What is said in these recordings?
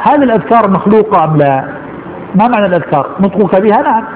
هل الأذكار مخلوقة أم لا؟ ما معنى الأذكار؟ نطقك بها؟ نعم،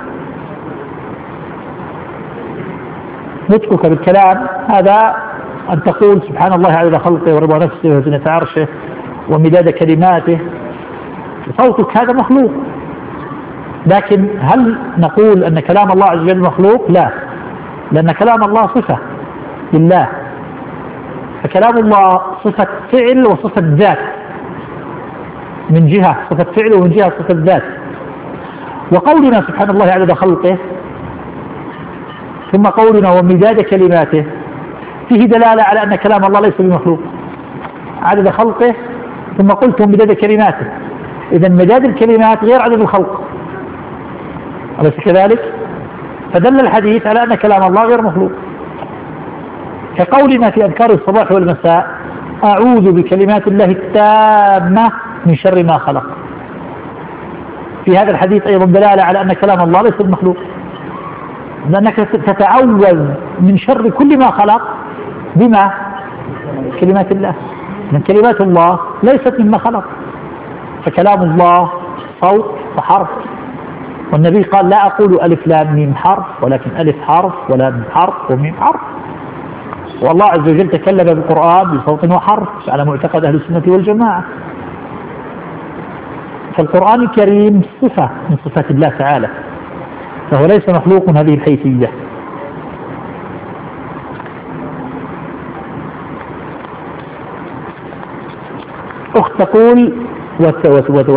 نطقك بالكلام هذا أن تقول سبحان الله عدد خلقه ورضا نفسه وزنة عرشه ومداد كلماته، صوتك هذا مخلوق. لكن هل نقول أن كلام الله عز وجل مخلوق؟ لا، لأن كلام الله صفة لله، فكلام الله صفة فعل وصفة ذات، من جهة صفة فعل ومن جهة صفة ذات. وقولنا سبحان الله عدد خلقه ثم قولنا ومداد كلماته فيه دلالة على أن كلام الله ليس بمخلوق. عدد خلقه ثم قلت ومداد كلماته، إذا مداد الكلمات غير عدد الخلق، أليس كذلك؟ فدل الحديث على أن كلام الله غير مخلوق. كقولنا في أذكار الصباح والمساء أعوذ بكلمات الله التامة من شر ما خلق، في هذا الحديث أيضا دلالة على أن كلام الله ليس بمخلوق، لأنك تتعوذ من شر كل ما خلق بما؟ كلمات الله، من كلمات الله ليست مما خلق، فكلام الله صوت وحرف، والنبي قال لا أقول ألف لام ميم حرف ولكن ألف حرف ولام حرف وميم حرف. والله عز وجل تكلم بالقرآن بصوت وحرف على معتقد أهل السنة والجماعة. فالقرآن الكريم صفة من صفات الله تعالى، فهو ليس مخلوق من هذه الحيثية. أخت تقول